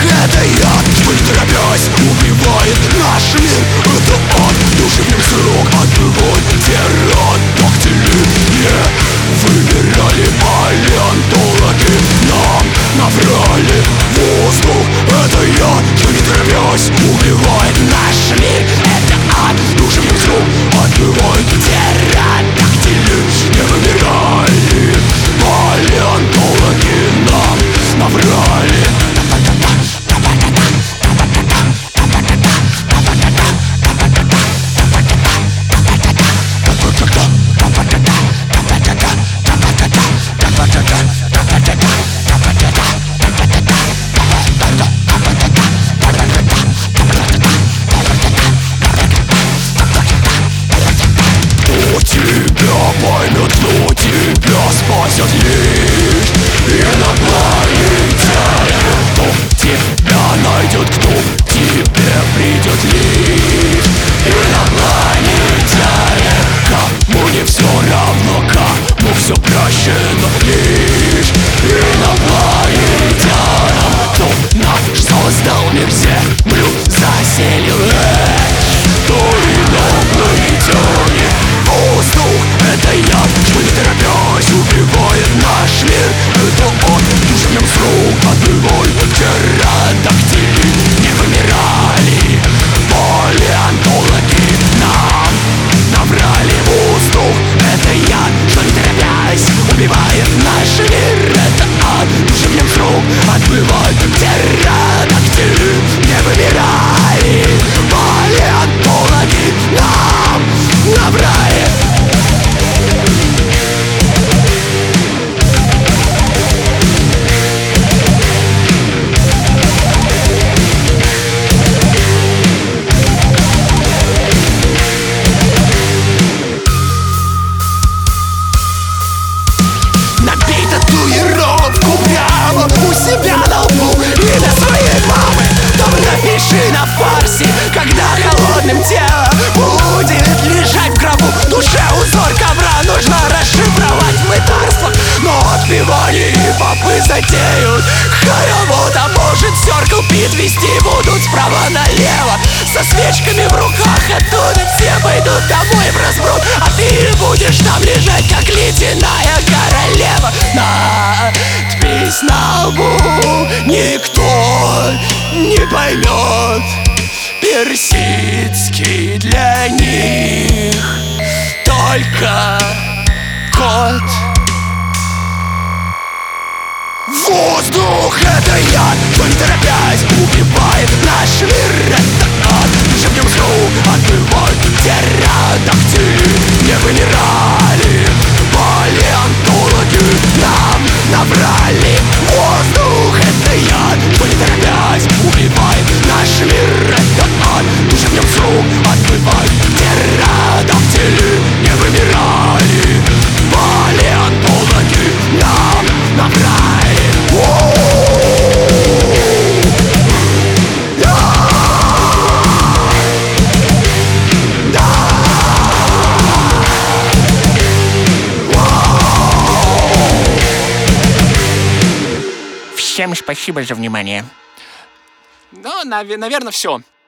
это яд, что не торопясь убивает наш мир. Это ад, души в нем срок отбывает птеродактили. Не выбирали палеонтологи, нам наврали воздух. Это яд, что не торопясь убивает наш мир. Это ад, души в нем срок отбывает птеродактили. Не выбирали палеонтологи, нам наврали. Поймет, кто тебя спасет лишь инопланетяне. Кто тебя найдет, кто тебе придет лишь инопланетяне. Кому не все равно, кому все прощено лишь инопланетянам. Кто наш создал мир, землю заселил, то инопланетяне. Воздух — это яд, что не торопясь убивает наш мир. Это он, душа в нем с рук отбывает птеродактили. Не вымирали палеонтологи, нам наврали. Воздух — это яд, что не торопясь убивает наш мир. Это ад, душа в нем с рук отбывает птеродактили. Не вымирали палеонтологи, нам наврали. Набей татуировку прямо у себя на лбу и на своей мамы. Дома напиши на фарсе, когда холодным телом будет лежать в гробу. Душе узор ковра нужно расшифровать в мытарствах. Но отпевание и попы затеют хоровод. А может Circle Pit вести будут справа налево, со свечками в руках. Оттуда все пойдут домой в разброд, а ты будешь там лежать, как ледяная королева. Надпись на лбу никто не поймет. Персидский для них только код. Воздух — это яд, что не торопясь убивает наш мир. Это ад, душа в нем с рук отбывает птеродактили. Не вымирали палеонтологи, нам наврали. Воздух — это яд, что не торопясь убивает наш мир. Это ад, душа в нем с рук отбывает птеродактили. Не вымирали палеонтологи, нам наврали. Всем спасибо за внимание. Ну, наверное, все.